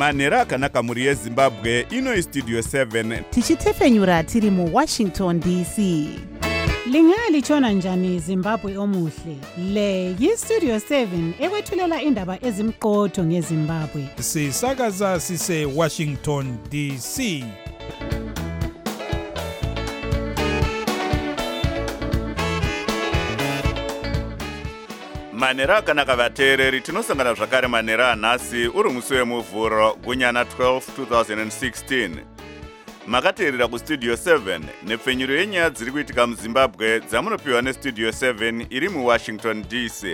manhero akanaka mhuri yezimbabwe. Ino istudio 7 tichitefenyura tiri muWashington DC. Lingalitshona njani Zimbabwe omuhle? Le yiStudio 7 ekwethulela indaba ezimqotho ngeZimbabwe. Sisakaza sise Washington DC. manhero akanaka vateereri, tinosangana zvakare manhero anhasi uri musi wemuvhuro gunyana 12 2016. Makateerera kustudio 7 nepfenyuro yenyaya dziri kuitika muzimbabwe dzamunopiwa nestudio 7 iri muWashington DC.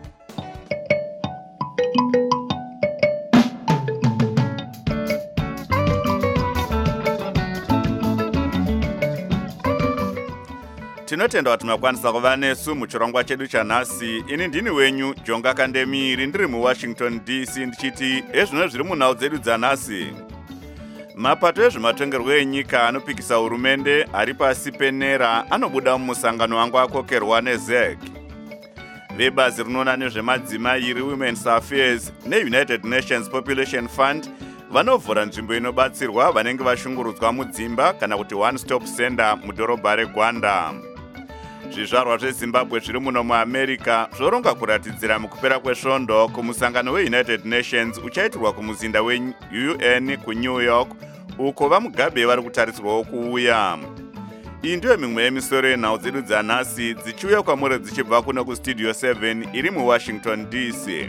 Tinotenda kuti makwanisa kuva nesu muchirongwa chedu chanhasi. Ini ndini wenyu Jonga Kandemiri, ndiri muWashington DC ndichiti ezvino zviri munhau dzedu dzanhasi. Mapato ezvematongerwo enyika anopikisa hurumende ari pasi penera anobuda mumusangano wangu akokerwa neZEC. Vebazi rinoona nezvemadzimai reWomen's Affairs neUnited Nations Population Fund vanovhura nzvimbo inobatsirwa vanenge vashungurudzwa mudzimba kana kuti One Stop Center mudhorobha reGwanda. Zvizvarwa zveZimbabwe zviri muno muAmerica zvoronga kuratidzira mukupera kwesvondo kumusangano weUnited Nations uchaitirwa kumuzinda weUN kuNew York, uko vamugabe vari kutarisirwawo kuuya. Iyi ndiyo mimwe yemisoro yenhau dzedu dzanhasi dzichiuya kwamuri dzichibva kuno kustudio 7 iri muWashington DC.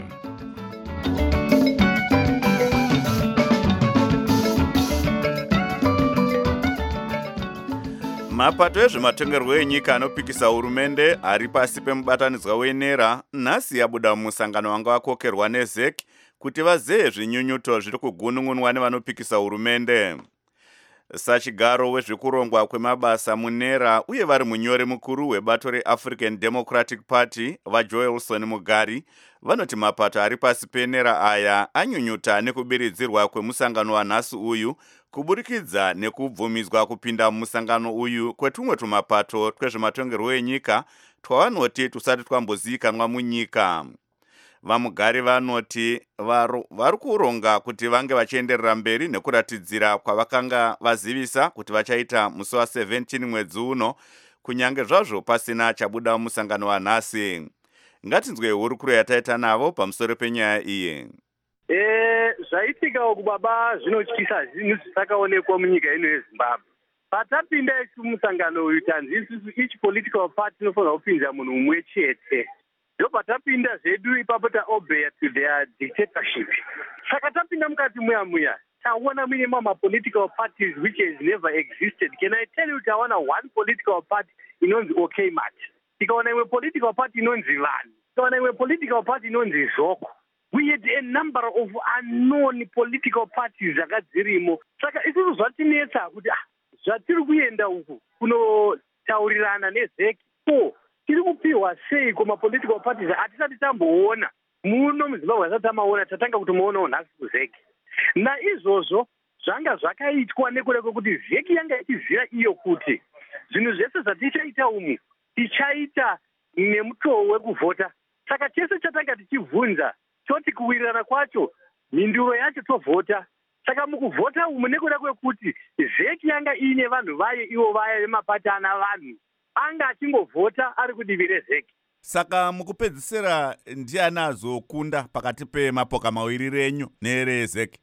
Mapato ezvematongerwo enyika anopikisa hurumende ari pasi pemubatanidzwa wenera nhasi yabuda mumusangano wanga wakokerwa neZEC kuti vazeye zvinyunyuto zviri kugunun'unwa nevanopikisa hurumende. Sachigaro wezvekurongwa kwemabasa munera uye vari munyori mukuru webato reAfrican Democratic Party vaJoelson Mugari vanoti mapato ari pasi penera aya anyunyuta nekubiridzirwa kwemusangano wanhasi uyu kuburikidza nekubvumidzwa kupinda mumusangano uyu kwetumwe tumapato twezvematongerwo enyika twavanoti tusati twambozivikanwa munyika. Vamugari vanoti vari kuronga kuti vange vachienderera mberi nekuratidzira kwavakanga vazivisa kuti vachaita musi wa17 mwedzi uno, kunyange zvazvo pasina chabuda mumusangano wanhasi. Ngatinzwe hurukuro yataita navo pamusoro penyaya iyi. Zvaitika kubaba zvinotyisa zvinhu zvisakaonekwa munyika ino yeZimbabwe. Patapinda musangano uyu tanzi isusu each political party inofanira kupinza munhu umwe chete. Ndopatapinda zvedu ipapo taobey to their dictatorship. Saka tapinda mukati muya taona mune political parties which has never existed. Can I tell you taona one political party inonzi OK Mat, tikaona imwe political party inonzi Vanhu, tikaona imwe political party inonzi Zoko. We had a number of unknown political parties dzakadzirimo. Saka isusu zvatinetsa kuti zvatiri kuenda uku kunotaurirana neZEC tiri kupiwa sei political parties atisati tamboona muno muZimbabwe asati tamaona tatanga kutomuonawo nhasi kuZEC. Naizvozvo zvanga zvakaitwa nekuda kwekuti ZEC yanga ichiziva iyo kuti zvinhu zvese zvatichaita umu tichaita nemutoo wekuvhota. Saka chese chatanga tichibvunza toti kuwirirana kwacho mhinduro yacho tovhota. Saka mukuvhota umu nekuda kwekuti ZEC yanga ine vanhu vayo ivo vaya vemapatana vanhu anga achingovhota ari kudivi reZEC. Saka mukupedzisira ndiani azokunda pakati pemapoka mawiri renyu nereZEC?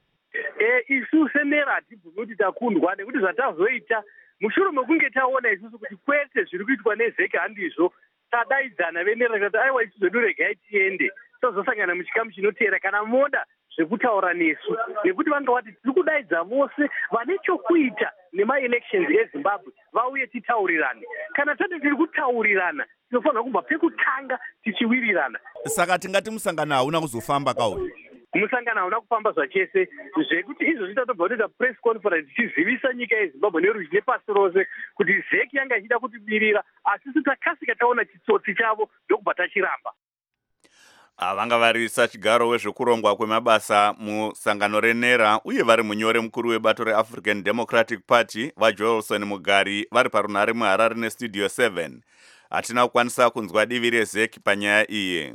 Isu senera hatibvumi kuti takundwa nekuti zvatazoita mushure mekunge taona isusu kuti kwete zviri kuitwa neZEC handizvo, tadaidzana venera kuti aiwa isusu zvedu regai tiende tozosangana muchikamu chinoteera kana moda zvekutaura nesu, nekuti vanga vati tiri kudaidza vose vane chokuita nemaelections eZimbabwe vauye titaurirane. Kana tati tiri kutaurirana tinofanira kubva pekutanga tichiwirirana. Saka tingati musangano hauna kuzofamba kauyu? Musangano hauna kufamba zvachese, zvekuti izvo zvitatobva kuita press conference tichizivisa nyika yeZimbabwe neruzhi nepasi rose kuti ZEC yanga ichida kutibirira, asi takasika taona chitsotsi chavo ndokubva tachiramba. Vanga vari sachigaro wezvekurongwa kwemabasa musangano renera uye vari munyori mukuru webato reAfrican Democratic Party vaJoelson Mugari vari parunhare muHarare nestudio 7. Hatina kukwanisa kunzwa divi reZEC panyaya iyi.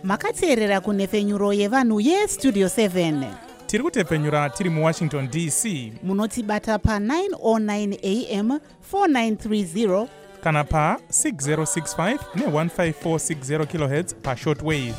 makateerera kunhefenyuro yevanhu yestudio 7. tiri kutepfenyura tiri muwashington dc. munotibata pa909 am 4930 kana pa 6065 ne15460 kHz pashortwave.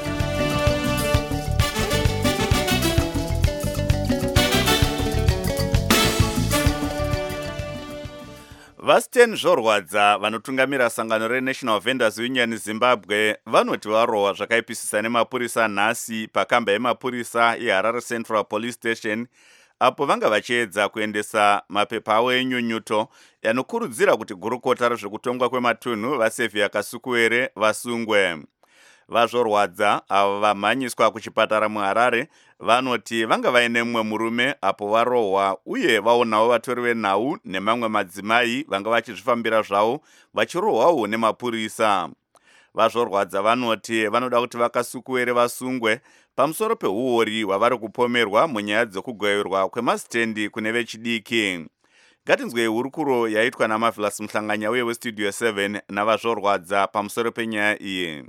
Va10 zvorwadza vanotungamira sangano reNational Vendors Union Zimbabwe vanoti varohwa zvakaipisisa nemapurisa nhasi pakamba yemapurisa yeHarare Central Police Station apo vanga vachiedza kuendesa mapepa avo enyunyuto yanokurudzira kuti gurukota rezvekutongwa kwematunhu vaSevia Kasukuwere vasungwe. Vazvorwadza avo vamhanyiswa kuchipatara muHarare vanoti vanga vaine mumwe murume apo varohwa uye vaonawo vatori venhau nemamwe madzimai vanga vachizvifambira zvavo vachirohwawo nemapurisa. Vazvorwadza vanoti vanoda kuti vaKasukuwere vasungwe pamusoro peuori hwavari kupomerwa munyaya dzokugwayurwa kwemasitendi kune vechidiki. Ngatinzwei hurukuro yaitwa naMarvelous Muhlanganya uye weStudio 7 navazvorwadza pamusoro penyaya iyi.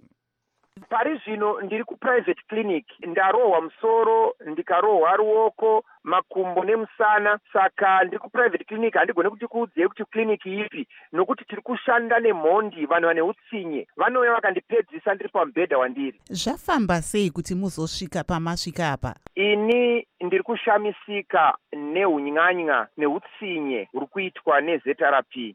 Pari zvino ndiri kuprivate clinic, ndarohwa musoro, ndikarohwa ruoko, makumbo nemusana, saka ndiri kuprivate clinic. Handigone kuti kuudzei kuti clinic ipi, nokuti tiri kushanda nemhondi, vanhu vane utsinye, vanouya vakandipedzisa ndiri pamubhedha wandiri. Zvafamba sei kuti muzosvika pamasvika apa? Ini ndiri kushamisika neunyanya neutsinye huri kuitwa neZRP.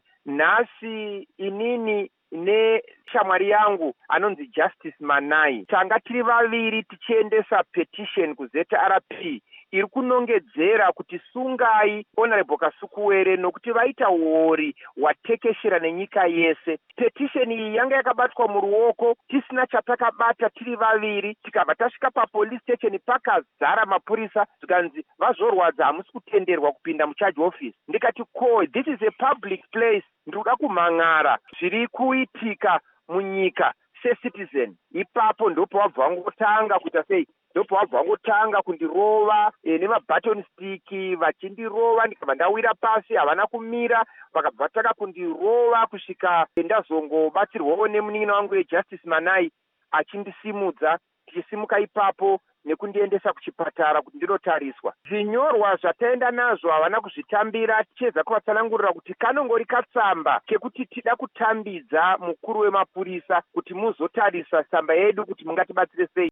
Nhasi inini neshamwari yangu anonzi Justice Manai tanga tiri vaviri tichiendesa petition kuZRP iri kunongedzera kuti sungai Honorable Kasukuwere nokuti vaita uori hwatekeshera nenyika yese. Petition iyi yanga yakabatwa muruoko tisina chatakabata tiri vaviri, tikabva tasvika papolice station pakazara mapurisa zikanzi vazvorwadza hamusi kutenderwa kupinda mucharge office. Ndikati this is a public place, ndikuda kumhang'ara zviri kuitika munyika secitizen. Ipapo ndopo wabva wangotanga kuita sei, ndopo wabva wangotanga kundirova nemabaton stick vachindirova, ndikabva ndawira pasi, havana kumira, vakabva vataka kundirova kusvika ndazongobatsirwawo nemunin'ina wangu weJustice Manai achindisimudza, tichisimuka ipapo nekundiendesa kuchipatara kuti ndinotariswa. Zvinyorwa zvataenda nazvo havana kuzvitambira, tichedza kuvatsanangurira kuti kanongori katsamba kekuti tida kutambidza mukuru wemapurisa kuti muzotarisa tsamba yedu kuti mungatibatsire sei.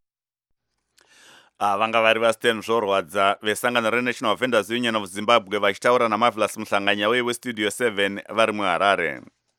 Vanga vari va10 zvorwadza vesangano reNational Vendors Union of Zimbabwe vachitaura naMarvelous Muhlanganya uye weStudio 7 vari muHarare.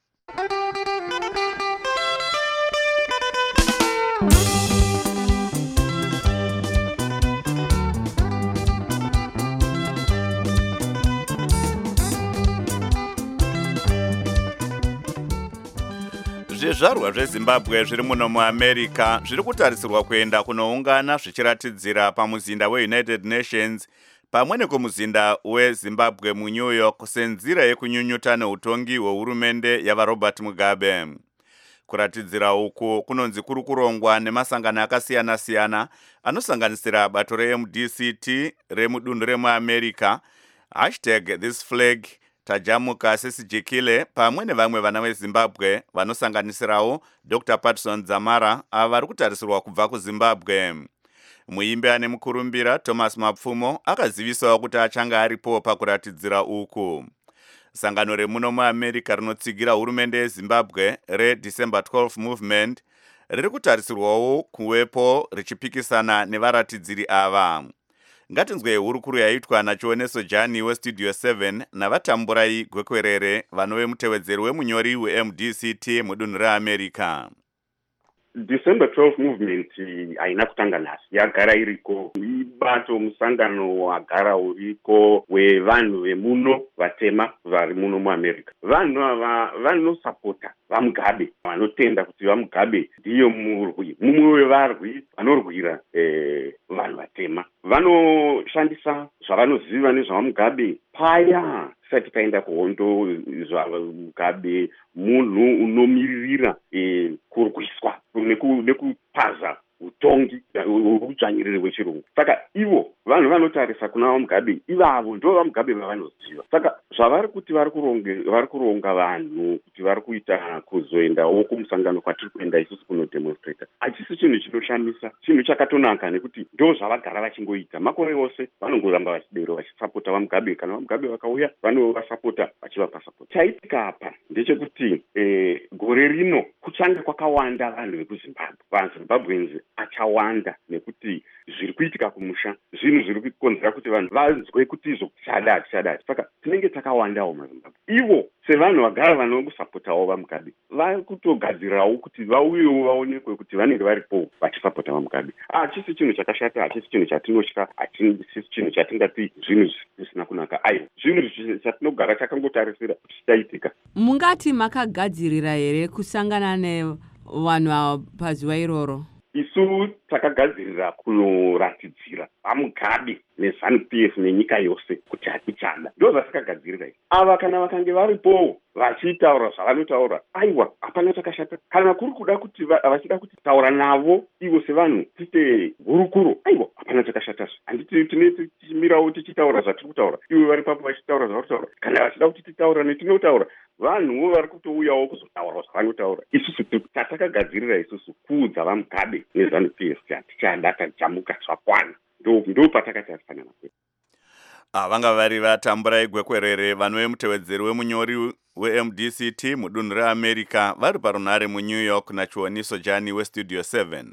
Zvizvarwa zveZimbabwe zviri muno muAmerica zviri kutarisirwa kuenda kunoungana zvichiratidzira pamuzinda weUnited Nations pamwe nekumuzinda weZimbabwe muNew York senzira yekunyunyuta neutongi hwehurumende yavaRobert Mugabe. Kuratidzira uku kunonzi kuri kurongwa nemasangano akasiyana-siyana anosanganisira bato reMDCT remudunhu remuAmerica, #ThisFlag, Tajamuka Sesijikile pamwe nevamwe vana veZimbabwe vanosanganisirawo Dr. Patson Zamara ava vari kutarisirwa kubva kuZimbabwe. Muimbi ane mukurumbira Thomas Mapfumo akazivisawo kuti achanga aripo pakuratidzira uku. Sangano remuno muAmerica rinotsigira hurumende yeZimbabwe reDecember 12 Movement riri kutarisirwawo kuwepo richipikisana nevaratidziri ava. Ngatinzwei hurukuro yaitwa naChioneso Jani weStudio 7 navatamburai gwekwerere vanove mutevedzeri wemunyori weMDCT mudunhu reAmerica. December 12 movement haina kutanga nhasi, yagara iriko. Ibato musangano wagara uriko wevanhu vemuno vatema vari muno muAmerica. Vanhu ava vanosapota vaMugabe, vanotenda kuti vaMugabe ndiyo mumwe wevarwi vanorwira vanhu vatema. Vanoshandisa zvavanoziva nezvaMugabe paya tisati taenda kuhondo. ZvaMugabe munhu unomiririra kurwiswa nekupaza utongi udzvanyiriri hwechirungu. Saka ivo vanhu vanotarisa kuna vaMugabe, ivavo ndo vaMugabe vavanoziva. Saka zvavari kuti vari kuronga vanhu kuti vari kuita kuzoendawo kumusangano kwatiri kuenda isusu kunodemonstrata hachisi chinhu chinoshamisa, chinhu chakatonaka nekuti ndo zvavagara vachingoita makore ose. Vanongoramba vachidero vachisapota vaMugabe, kana vaMugabe vakauya vanovasapota vachivapa sapoti. Chaitika apa ndechekuti gore rino kuchange kwakawanda vanhu vekuzimbabwe. VaZimbabweans achawanda nekuti zviri kuitika kumusha zvinhu zviri kukonzera kuti vanhu vanzwe kuti izvo chadati. Saka tinenge takawandawo maZimbabwe. Ivo sevanhu vagara vanokusapotawo vaMugabe vari kutogadzirawo kuti vauyewo vaonekwe kuti vanenge varipo vachisapota vaMugabe. Hachisi chinhu chakashata, hachisi chinhu chatinotya, hachisi chinhu chatingati zvinhu zvisina kunaka. Aiwa, zvinhu chatinogara takangotarisira kuti chichaitika. Mungati makagadzirira here kusangana nevanhu pazuva iroro? Isu takagadzirira kunoratidzira vaMugabe neZANU-PF nenyika yose kuti hatichada. Ndo zvatakagadzirira izvi. Ava kana vakange varipo vachitaura zvavanotaura, aiwa, hapana chakashata. Kana kuri kuda kuti vachida kuti taura navo ivo sevanhu tiite hurukuro, aiwa, hapana chakashata. Handiti timirawo tichitaura zvatiri kutaura, ivo vari papo vachitaura zvavari kutaura. Kana vachida kuti titaura netinotaura, vanhuwo vari kutouyawo kuzotaura zvavanotaura. Isusu tatakagadzirira isusu kuudza vaMugabe neZANU-PF hatichada, tajamuka zvakwana. Ndo patakati hatifanana kuita. Vanga vari vatamburai gwekwerere vanhu vemutevedzeri wemunyori weMDCT mudunhu reAmerica vari parunhare muNew York nachioniso Jani weStudio 7.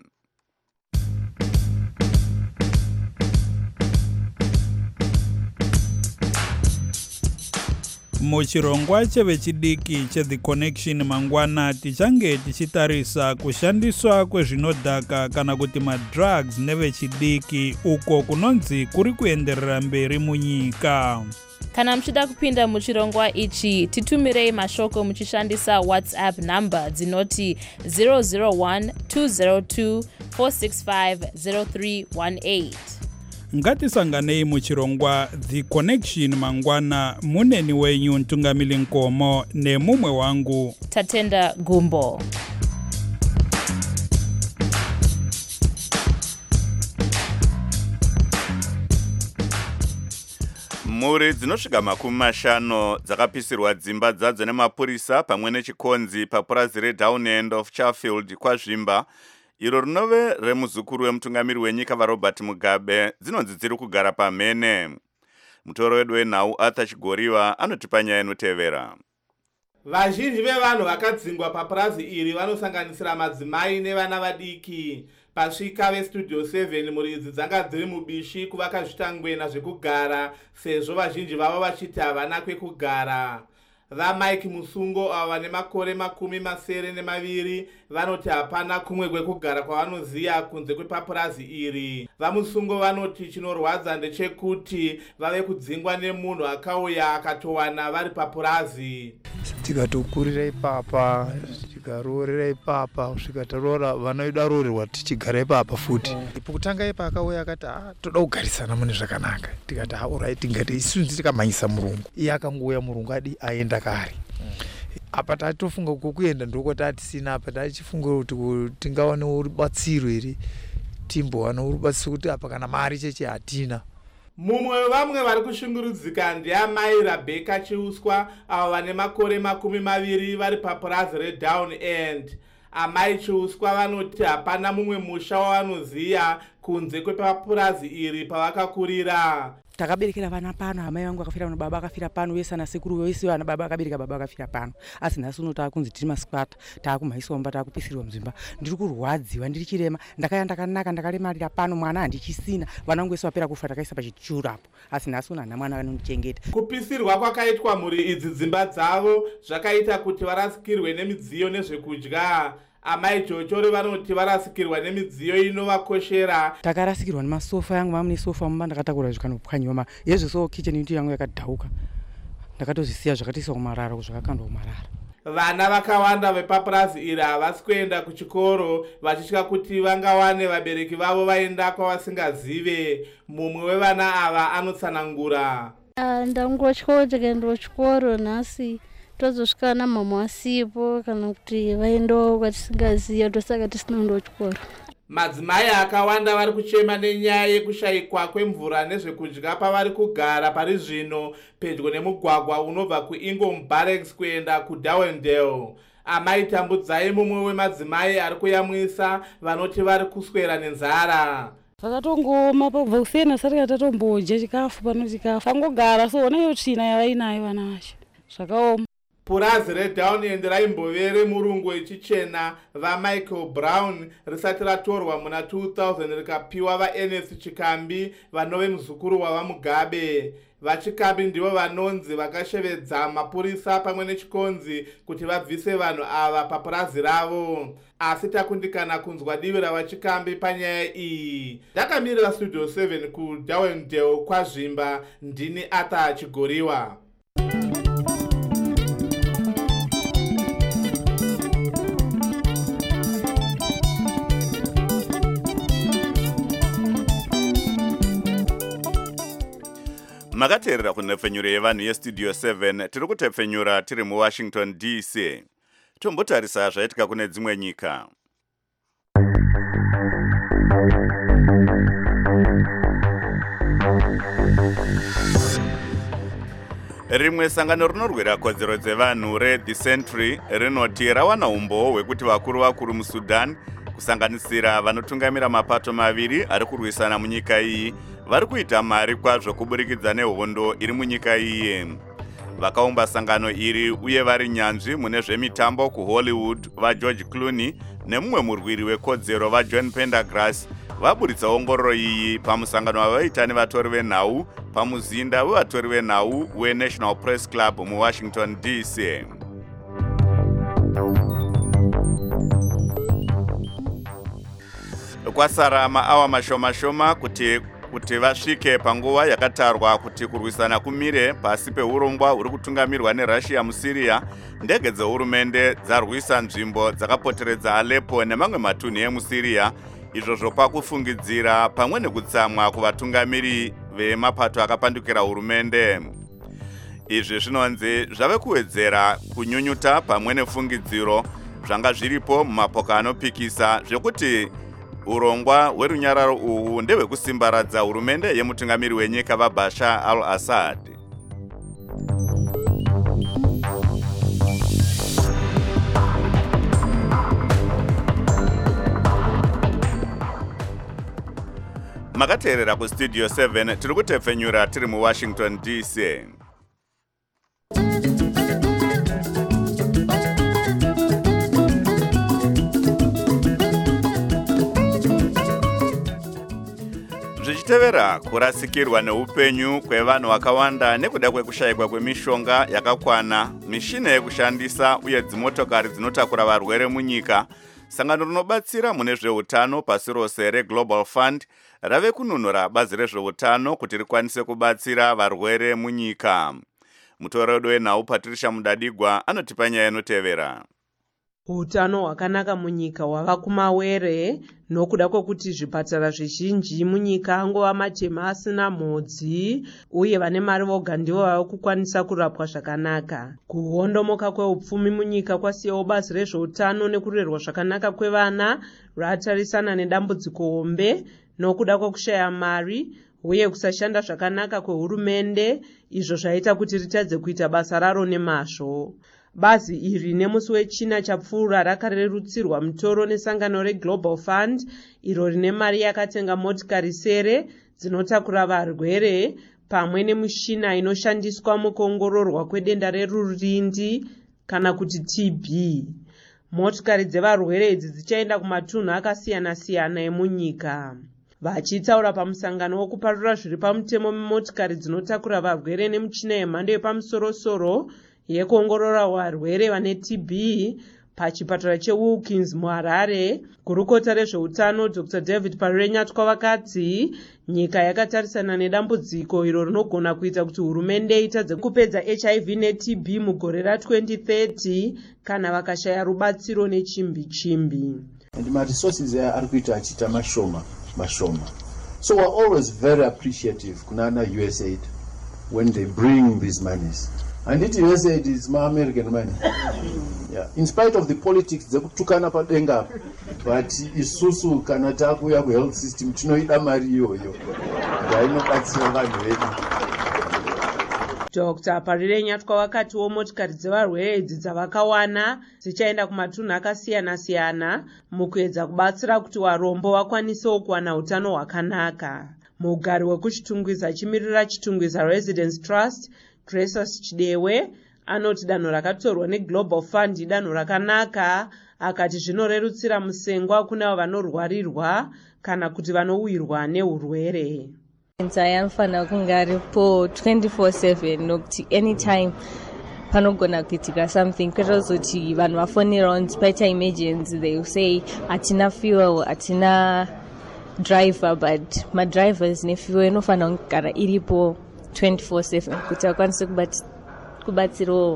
Muchirongwa chevechidiki cheThe Connection mangwana tichange tichitarisa kushandiswa kwezvinodhaka kana kuti madrugs nevechidiki uko kunonzi kuri kuenderera mberi munyika. Kana muchida kupinda muchirongwa ichi titumirei mashoko muchishandisa WhatsApp number dzinoti 001-202-465-0318. Ngatisanganei muchirongwa The Connection mangwana. Muneni wenyu Ntungamili Nkomo nemumwe wangu Tatenda Gumbo. Mhuri dzinosvika 50 dzakapisirwa dzimba dzadzo nemapurisa pamwe nechikonzi papurazi reDown End of Chatfield kwazvimba, iro rinove remuzukuru wemutungamiri wenyika vaRobert Mugabe, dzinonzi dziri kugara pamhene. Mutoro wedu wenhau Arthur Chigoriwa anotipa nyaya inotevera. Vazhinji vevanhu vakadzingwa papurazi iri vanosanganisira madzimai nevana vadiki. Pasvika veStudio 7 mhuri idzi dzanga dziri mubishi kuvaka zvitangwena zvekugara sezvo vazhinji vavo vachiti havana kwekugara. VaMike Musungo ava nemakore 72 vanoti hapana kumwe kwekugara kwavanoziya kunze kwepapurazi iri. VaMusungo vanoti chinorwadza ndechekuti vave kudzingwa nemunhu akauya akatowana vari papurazi. Tikatokurira ipapa, tikaroorera ipapa, kusvika taroora vana vedu arorerwa tichigara ipapa futi. Pokutanga ipa akauya akati toda kugarisana mune zvakanaka. Tikati alright, tingati isunzi tikamhanyisa murungu. Iye akangouya murungu adi aenda kare. Apa tatofunga kukuenda ndoko tatisina apa tachifunga kuti tingawana rubatsiro iri timbowana rubatsiro kuti apa kana mari cheche hatina. Mumwe wevamwe vari kushungurudzika ndiamai Rebecca Chiuswa avo vane makore 20 vari papurazi reDown End. Amai Chiuswa vanoti hapana mumwe musha wavanoziya kunze kwepapurazi iri pavakakurira. Takaberekera vana pano, amai vangu vakafira pano, baba akafira pano, vese ana sekuru vese vana baba akabereka baba akafira pano. Asi nhasi uno takunzi tiri masquat, takumhaiswa mumba, takupisirwa muzimba. Ndiri kurwadziwa, ndiri chirema, ndakaya ndakanaka, ndakaremarira pano, mwana handichisina, vana vangu vese vapera kufa takaisa pachituru apo. Asi nhasi uno hana mwana anondichengeta. Kupisirwa kwakaitwa mhuri idzi dzimba dzavo zvakaita kuti varasikirwe nemidziyo nezvekudya. Amai Chochore vanoti varasikirwa nemidziyo inovakoshera. Takarasikirwa nemasofa yangu, vamune sofa mumba ndakatakura zvikanophwanyoma. Yezvo so kitchen into yangu yakadhauka. Ndakatozisiya zvakatiiswa kumarara, zvakakandwa kumarara. Vana vakawanda vepapurazi iri havasi kuenda kuchikoro vachitya kuti vangawane vabereki vavo vaenda kwavasingazive. Mumwe wevana ava anotsanangura. Ndangotya tikaenda kuchikoro nhasi tozosvika namama wasipo kana kuti vaendawo kwatisingaziya, ndosaka tisina kuenda kuchikoro. Madzimai akawanda vari kuchema nenyaya yekushayikwa kwemvura nezvekudya pavari kugara pari zvino pedyo nemugwagwa unobva kuIngom Barracks kuenda kuDarwendale. Amai Tambudzai mumwe wemadzimai ari kuyamwisa vanoti vari kuswera nenzara. Vakatongoma pabva kusena sati katatombodya chikafu pano chikafu. Angogara so nayo tsvina yavainayo vana vacho. Zvakaoma. Purazi reDown End raimbovere murungu wechichena vaMichael Brown risati ratorwa muna 2000 rikapiwa vaNS Chikambi vanove muzukuru wavaMugabe. VaChikambi ndivo vanonzi vakashevedza mapurisa pamwe nechikonzi kuti vabvise vanhu ava papurazi ravo. Asi takundikana kunzwa divi ravaChikambi panyaya iyi. Ndakamirira Studio 7 kuDarwendale kwazvimba, ndini Arthur Chigoriwa. Makateerera kunhepfenyuro yevanhu yestudio 7 tiri kutepfenyura tiri muWashington DC. Tombotarisa zvaitika kune dzimwe nyika. Rimwe sangano rinorwira kodzero dzevanhu reThe Sentry rinoti rawana umbowo hwekuti vakuru muSudan kusanganisira vanotungamira mapato maviri ari kurwisana munyika iyi vari kuita mari kwazvo kuburikidza nehondo iri munyika iyi. Vakaumba sangano iri uye vari nyanzvi mune zvemitambo kuHollywood vaGeorge Clooney nemumwe murwiri wekodzero vaJohn Pendergrass vaburitsa ongororo iyi pamusangano wavaita nevatori venhau pamuzinda wevatori venhau weNational Press Club muWashington DC. Kwasara maawa mashoma kuti vasvike panguva yakatarwa kuti kurwisana kumire pasi peurongwa huri kutungamirwa neRussia muSyria, ndege dzehurumende dzarwisa nzvimbo dzakapoteredza Aleppo nemamwe matunhu emuSyria, izvo zvopa kufungidzira pamwe nekutsamwa kuvatungamiri vemapato akapandukira hurumende. Izvi zvinonzi zvave kuwedzera kunyunyuta pamwe nefungidziro zvanga zviripo mumapoka anopikisa zvekuti urongwa hwerunyararo uhu ndehwekusimbaradza hurumende yemutungamiri wenyika vaBashar al-Assad. Makateerera kuStudio 7 tiri kutepfenyura tiri muWashington DC. Zvichitevera kurasikirwa neupenyu kwevanhu vakawanda nekuda kwekushayikwa kwemishonga yakakwana, mishina yekushandisa uye dzimotokari dzinotakura varwere munyika, sangano rinobatsira mune zveutano pasi rose reGlobal Fund rave kununura bazi rezveutano kuti rikwanise kubatsira varwere munyika. Mutoredo wenhau Patricia Mudadigwa anotipa nyaya inotevera. Utano hwakanaka munyika hwava kumawere nokuda kwekuti zvipatara zvizhinji munyika angova matema asina mhodzi uye vane mari voga ndivo vava kukwanisa kurapwa zvakanaka. Kuhondomoka kweupfumi munyika kwasiyawo bazi rezveutano nekurerwa zvakanaka kwevana ratarisana nedambudziko hombe nokuda kwekushaya mari uye kusashanda zvakanaka kwehurumende, izvo zvaita kuti ritadze kuita basa raro nemazvo. Bazi iri nemusi wechina chapfuura rakarerutsirwa mutoro nesangano reGlobal Fund iro rine mari yakatenga motikari sere dzinotakura varwere pamwe nemishina inoshandiswa mukuongororwa kwedenda rerurindi kana kuti TB. Motikari dzevarwere idzi dzichaenda kumatunhu akasiyana-siyana emunyika. Vachitaura pamusangano wokuparura zviri pamutemo memotikari dzinotakura varwere nemichina yemhando yepamusoro-soro yekuongorora varwere vane TB pachipatara cheWilkins muHarare, gurukota rezveutano Dr. David Parenyatwa vakati nyika yakatarisana nedambudziko iro rinogona kuita kuti hurumende itadze kupedza HIV neTB mugore ra2030 kana vakashaya rubatsiro nechimbi-chimbi. And my resources are kuita achita mashoma. So we're always very appreciative kunana USAID when they bring these monies. handiti vese it is ma-American money. Yeah. In spite of the politics dzekutukana padenga, but isusu kana takuya ku-health system tinoida mari iyoyo ndainobatsira vanhu vedu. Dr. Parire Nyatwa wakatiwo motikari dzevarwere idzi dzavakawana dzichaenda kumatunhu akasiyana-siyana mukuedza kubatsira kuti varombo vakwanisewo kuwana utano hwakanaka. Mugari wekuchitungwiza chimirira chitungwiza Residence Trust, Gracious Chidewe, anoti danho rakatorwa neGlobal Fund idanho rakanaka, akati zvinorerutsira musengwa kuna vanorwarirwa kana kuti vanowirwa neurwere. Anofana kunge aripo 24/7 nokuti anytime panogona kuitika something kwete kuzoti vanhu vafonera paita emergency they will say hatina fuel hatina driver, but madrivers nefuel inofana kugara iripo 24/7 kuti vakwanise kubatsirawo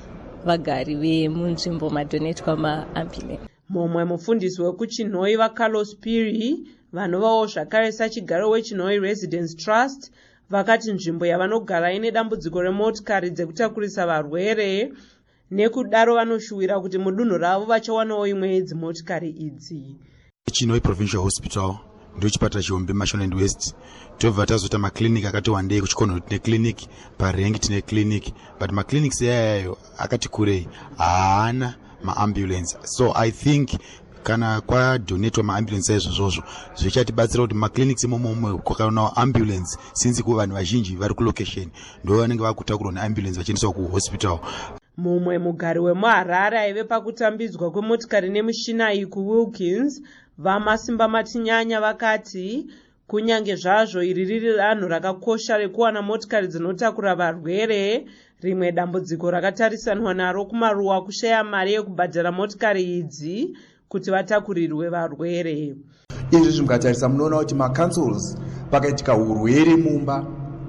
vagari vemunzvimbo madonetwa maambulance. Mumwe mufundisi wekuchinhoi vaCarlos Piri vanovawo zvakare sachigaro wechinhoi Residence Trust vakati nzvimbo yavanogara ine dambudziko remotikari dzekutakurisa varwere, nekudaro vanoshuwira kuti mudunhu ravo vachawanawo imwe yedzimotikari idzi. Chinhoi Provincial Hospital ndio chipatara chihombe Marshland West. Tobva tazoita maclinic akati wandei kuchikono tine clinic, parengi tine clinic, but maclinics yayo akati kurei haana maambulance. So I think kana kwadonetwa maambulance izvozvo zvichatibatsira kuti maclinics imomo kwakanawo ambulance since ku vanhu vazhinji vari kulocation ndo vanenge vakutakurwa neambulance vachiendeswa kuhospital. Mumwe mugari wemuHarare aive pakutambidzwa kwemotikari nemushina iyi kuWilkins, vamasimba matinyanya vakati kunyange zvazvo iri riri danho rakakosha rekuwana motikari dzinotakura varwere, rimwe dambudziko rakatarisanwa naro kumaruwa kushaya mari yekubhadhara motikari idzi kuti vatakurirwe varwere. Izvi zvimakatarisa munoona kuti macancels pakaitika urwere mumba,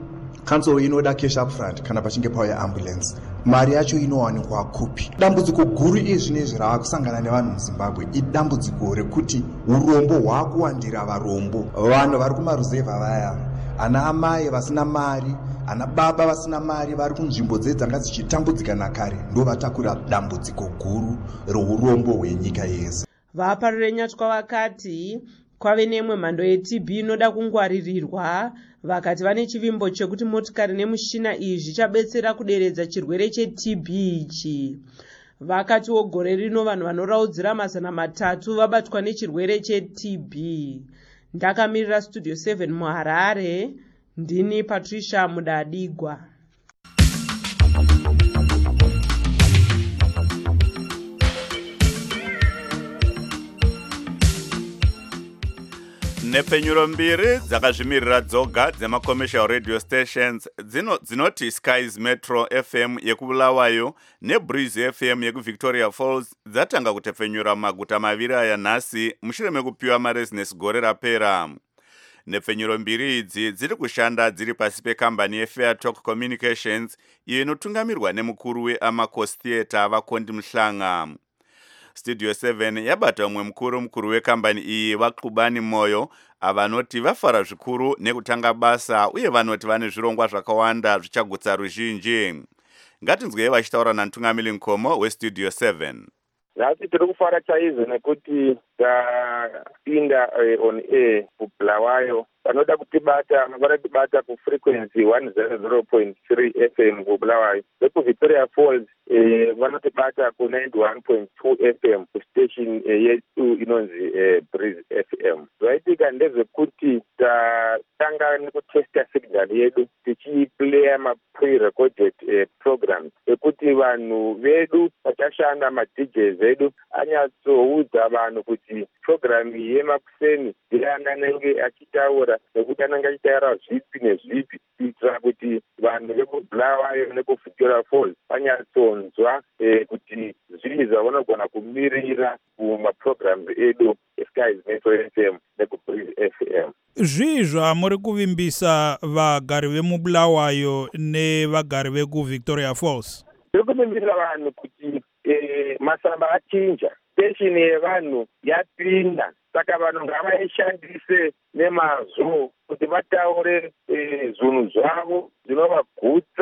cancel inoda cash up front kana pachinge pauya ambulance, mari yacho inowanikwa kupi. Dambudziko guru izvinezvi raakusangana nevanhu muZimbabwe idambudziko rekuti urombo hwakuwandira varombo. Vanhu vari kumaruzevha vaya, ana amai vasina mari, ana baba vasina mari vari kunzvimbo dzedzanga dzichitambudzika nakare ndo vatakura dambudziko guru reurombo hwenyika yese. Vaparire Nyatwa vakati kwave nemwe mhando yeTB inoda kungwaririrwa, vakati vane chivimbo chekuti motikari nemushina iyi zvichabetsera kuderedza chirwere cheTB ichi. Vakatiwo gore rino vanhu vanoraudzira 300 vabatwa nechirwere cheTB. Ndakamirira Studio 7 muHarare, ndini Patricia Mudadigwa. Nepfenyuro mbiri dzakazvimirira dzoga dzemacommercial radio stations dzinoti Skies Metro FM yekubulawayo neBreeze FM yekuVictoria Falls dzatanga kutepfenyura maguta maviri aya nhasi mushure mekupiwa marezinesi gore rapera. Nepfenyuro mbiri idzi dziri kushanda dziri pasi pekambani yeFairtalk Communications iyo inotungamirwa nemukuru weAmacos Theatre Vakondi Mhlanga. Studio 7 yabata umwe mukuru wekambani iyi Vaxubani Moyo avanoti vafara zvikuru nekutanga basa uye vanoti vane zvirongwa zvakawanda zvichagutsa ruzhinji. Ngatinzwei vachitaura naMtungamiri Nkomo weStudio 7. Nhasi tiri kufara chaizvo nekuti tapinda on air kuBulawayo. Vanoda kutibata, vanotibata kufrequency 100.3 FM kuBulawayo. VekuVictoria Falls vanotibata ku91.2 FM kustation yetu inonzi Breeze FM. Zvaitika ndezvekuti tatanga nekutesta signal yedu tichiplaya pre-recorded programs ekuti vanhu vedu vachashanda ma-DJs vedu anyatsoudza vanhu kuti program yemakuseni ndianenge achitaura nekuti anenge achitaura zvipi nezvipi kuitira kuti vanhu vekuBulawayo nekuVictoria Falls vanyatsonzwa kuti zvii zvavanogona kumirira kumaprograms edu eSkies Metro FM nekuBreeze FM. Zvii zvamuri kuvimbisa vagari vemuBulawayo nevagari vekuVictoria Falls? Tiri kuvimbisa vanhu kuti masamba achinja, station yevanhu yapinda, saka vanhu ngavaishandise nemazvo kuti vataure zvinhu zvavo zvinovagutsa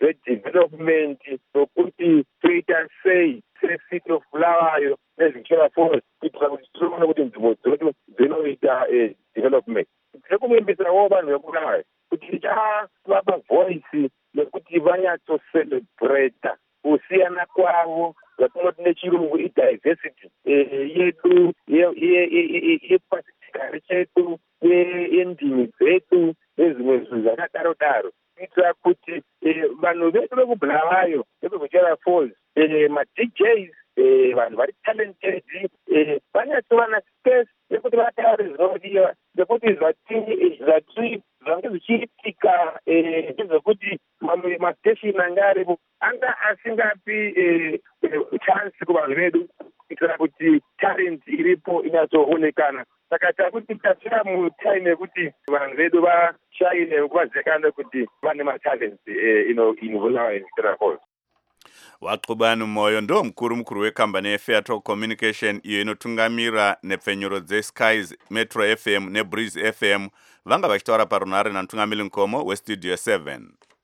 redevelopment nokuti toita sei secity of Bulawayo neVictoria Falls kuitira kuti tinoona kuti nzvimbo dzedu dzinoita development. Tinokuvimbisirawo vanhu vekudai kuti tichavapa voice nekuti vanyatsocelebrata kusiyana kwavo zvatinoti nechirungu idiversity yedu yepasichigare chedu yendimi dzedu nezvimwe zvinhu zvakadaro kuitira kuti vanhu vedu vekubhulawayo vekuvhictoria Falls madjs vanhu vari talented vanyatsova na space yekuti vataure zvinodiwa nekuti zvange zvichiitika ndezvekuti mamwe mastation anga aripo anga asingapi chance kuvanhu vedu kuitira kuti talent iripo inyatsoonekana. Saka takuti tasvika mutime yekuti vanhu vedu vashaine vazivikanwe kuti vane matalent inovulawa Victoria Falls. Waxubani Moyo ndo mukuru wekambani yeFairtalk Communication iyo inotungamira nepfenyuro dzeSkies, Metro FM neBreeze FM vanga vachitaura parunhare namutungamiri Nkomo weStudio 7.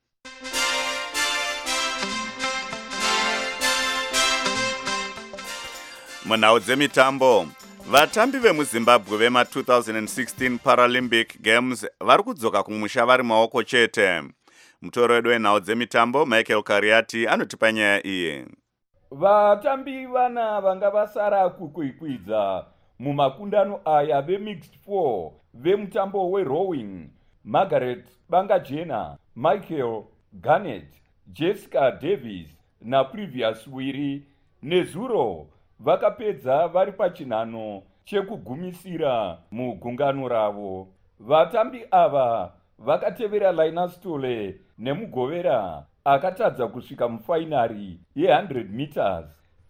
Munhau dzemitambo, vatambi vemuZimbabwe vema2016 Paralympic Games vari kudzoka kumusha vari maoko chete. Mutoro wedu wenhau dzemitambo Michael Kariati anotipa nyaya iyi. Vatambi vana vanga vasara kukwikwidzwa mumakundano aya vemixed 4 vemutambo werowing: Margaret Bangajena, Michael Garnett, Jessica Davis naPrevious Wiri Nezuro vakapedza vari pachinhano chekugumisira mugungano ravo. Vatambi ava vakatevera Linus Tole nemugovera akatadza kusvika mufainari ye100 meters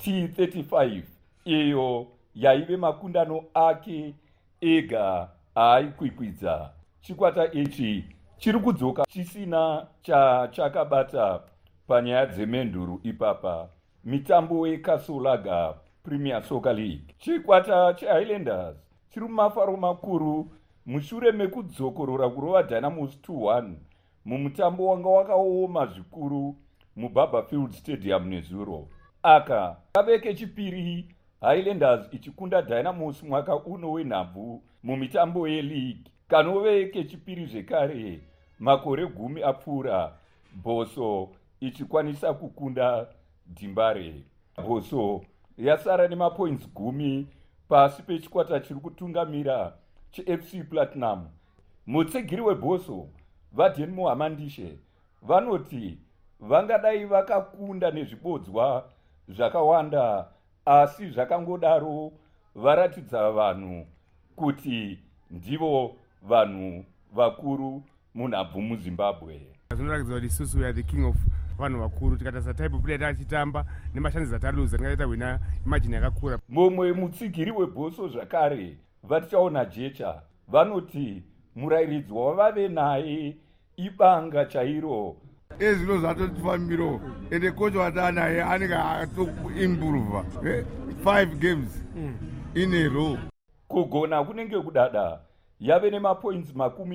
T35 iyo yaive makundano ake ega aikwikwidzwa. Chikwata ichi chiri kudzoka chisina chakabata panyaya dzemenduru ipapa. Mitambo yeKasolaga Premier Soccer League. Chikwata cheHighlanders chiri mumafaro makuru mushure mekudzokorora kurova Dynamos 2-1 mumutambo wanga wakaoma zvikuru muBarberfield Stadium Nezuro. Aka kave kechipiri Highlanders ichikunda Dynamos mwaka uno wenhabvu mumitambo yeleague, kanove kechipiri zvekare makore 10 apfuura Boso ichikwanisa kukunda Dimbare. Boso yasara nemapoints 10 pasi pechikwata chiri kutungamira cheFC Platinum. Mutsegiri weBoso Vaden Muhamandishe vanoti vangadai vakakunda nezvibodzwa zvakawanda, asi zvakangodaro varatidza vanhu kuti ndivo vanhu vakuru munhabvu muZimbabwe. Zvinoratidza kuti isusu we are the king of vanhu vakuru. Tikatasa type play tachitamba nemashandiza taluza tingaita wina imagine yakakura. Mumwe mutsigiri weBoso zvakare vatichaona jecha vanoti murairidzi wavave naye ibanga chairo. Ezvino zvatotifambiro ende kocha watanaye anenge atoimprova 5 games in a row. Kugona kunenge kudada yave nemapoints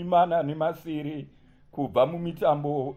40 kubva mumitambo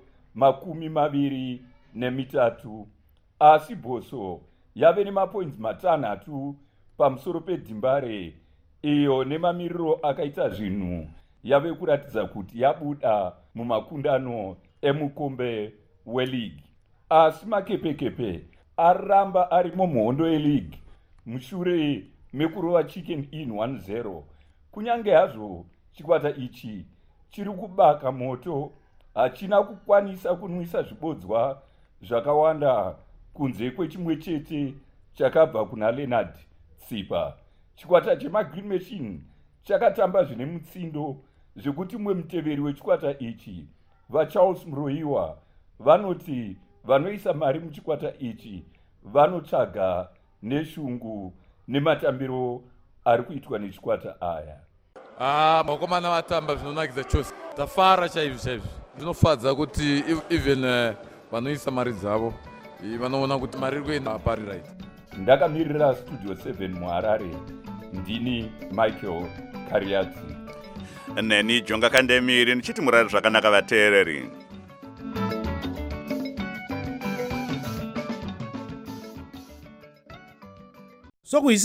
23, asi Boso yave nemapoints 6 pamusoro peDimbare iyo nemamiriro akaita zvinhu yave kuratidza kuti yabuda mumakundano emukombe weleague. Asi makepekepe aramba arimo muhondo yeleague mushure mekurova Chicken Inn 1-0. Kunyange hazvo chikwata ichi chiri kubaka moto, hachina kukwanisa kunwisa zvibodzwa zvakawanda kunze kwechimwe chete chakabva kuna Leonard Tsipa. Chikwata chemaGreen Machine chakatamba zvine mutsindo zvekuti mumwe muteveri wechikwata ichi vaCharles Muroiwa vanoti vanoisa mari muchikwata ichi vanotsvaga neshungu nematambiro ari kuitwa nechikwata aya. Vakomana vatamba zvinonakidza chose, tafara chaizvo chaizvo. Zvinofadza kuti even vanoisa mari dzavo vanoona kuti mari iri kuenda pari right. Ndakamirira Studio 7 muHarare, ndini Michael Kariati. Neni Jonga Kandemiri ndichiti murari zvakanaka vateereri. sokuyi